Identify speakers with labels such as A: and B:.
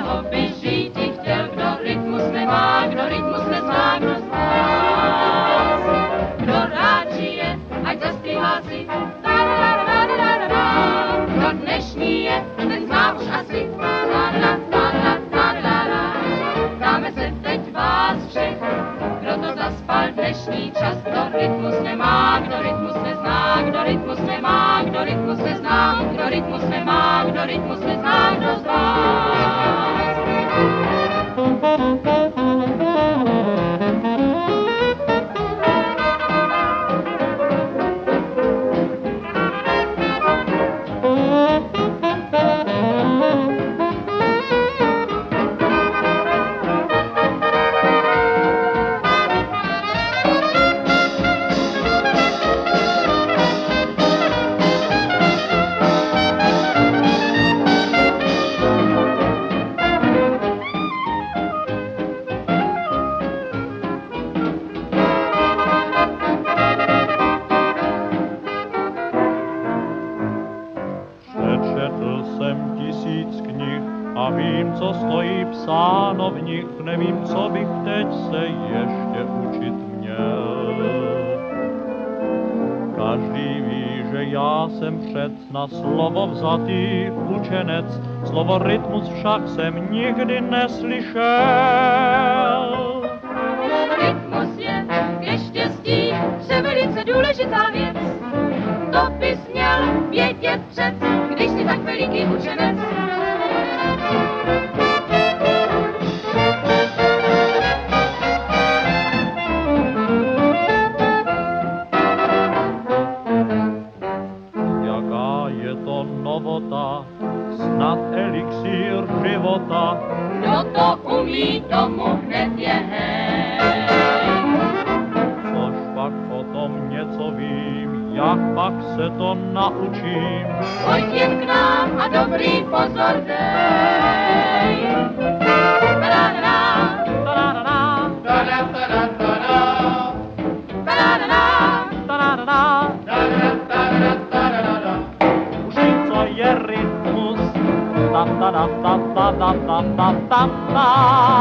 A: toho by žíti chtěl, kdo rytmus nemá, kdo rytmus nezná, kdo z vás. Kdo rád žije, ať zaspívá si, kdo dnešní je, ten zná už asi, dáme se teď vás všech, kdo to zaspal dnešní čas, kdo rytmus nemá, kdo rytmus nezná, kdo rytmus nemá, kdo rytmus nezná, kdo rytmus nemá, kdo rytmus nezná, kdo z vás.
B: Přečetl jsem 1000 knih a vím, co stojí psáno v nich, nevím, co bych teď se ještě učit měl. Každý ví, že já jsem před na slovo vzatý učenec, slovo rytmus však jsem nikdy neslyšel.
A: Rytmus je ke štěstí velice důležitá věc, to bys měl vědět před, když jsi tak veliký učenec.
B: Jaká je to novota, snad elixír života.
A: Kdo to umí, tomu hned je hej.
B: Což pak o tom něco vím, jak pak se to naučím.
A: Pojď jen k nám a dobrý pozor dej. Ta-da-da-da,
B: Ta-da-da-da,
A: ta-da-da-da-da, ta-da-da-da,
B: ta-da-da-da-da-da-da. Už vím, co je rytmus, ta-ta-da-ta-ta-ta-ta-ta-ta.